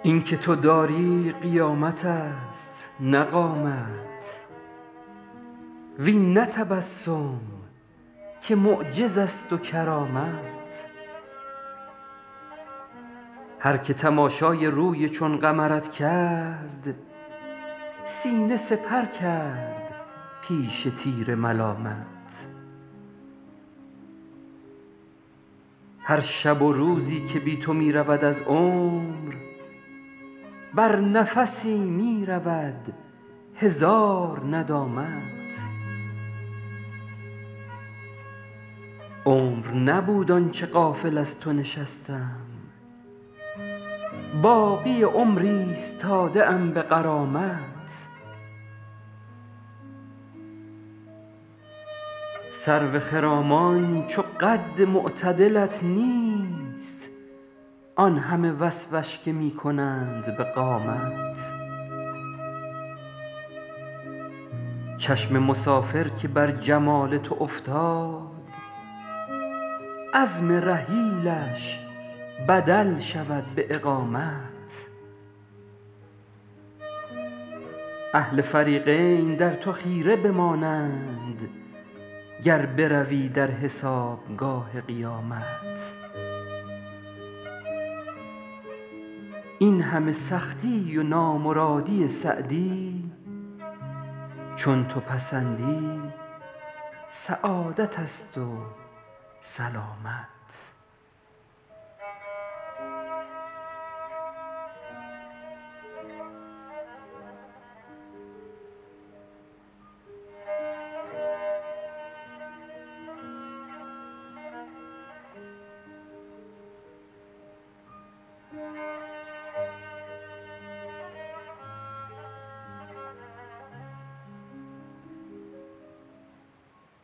این که تو داری قیامت است نه قامت، وین نه تبسم که معجز است و کرامت. هر که تماشای روی چون قمرت کرد، سینه سپر کرد پیش تیر ملامت. هر شب و روزی که بی تو می رود از عمر، بر نفسی می رود هزار ندامت. عمر نبود آن چه غافل از تو نشستم، باقی عمر ایستاده ام به غرامت. سرو خرامان چو قد معتدلت نیست، آن همه وصفش که می کنند به قامت. چشم مسافر که بر جمال تو افتاد، عزم رحیلش بدل شود به اقامت. اهل فریقین در تو خیره بمانند، گر بروی در حسابگاه قیامت. این همه سختی و نامرادی سعدی، چون تو پسندی سعادت است و سلامت.